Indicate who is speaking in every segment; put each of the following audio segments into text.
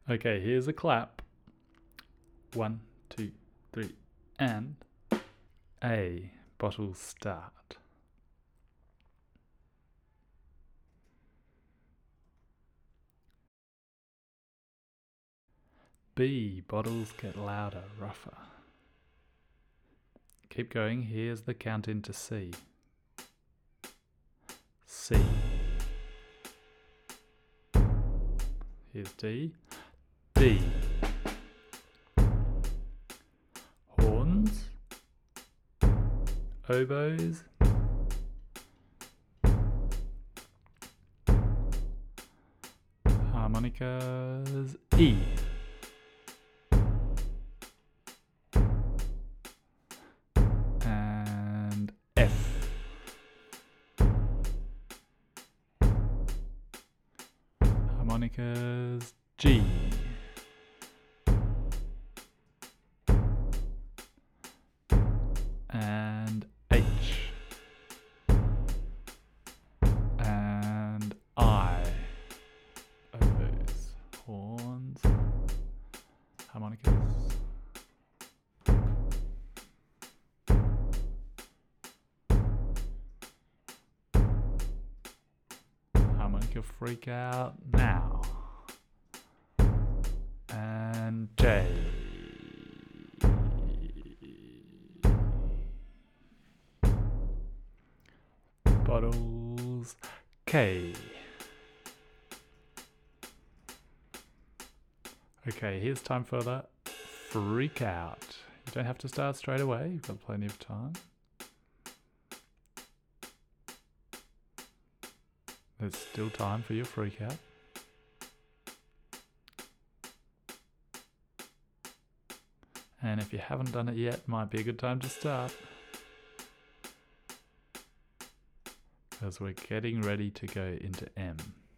Speaker 1: Okay, here's a clap. 1, 2, 3, and A. Bottle start. B. Bottles get louder, rougher. Keep going, here's the count into C. C. Here's D. D. Horns. Oboes. Harmonicas. E. And F. Harmonicas. G. And H. And I. Oboes, horns, harmonicas. Harmonica freak out now. And J. Bottles. K. Okay, here's time for the freak out. You don't have to start straight away, you've got plenty of time. There's still time for your freak out. And if you haven't done it yet, might be a good time to start. Because we're getting ready to go into M.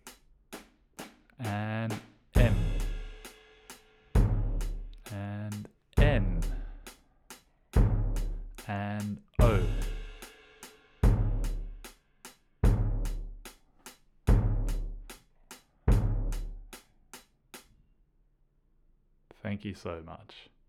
Speaker 1: And M. And N. And O. Thank you so much.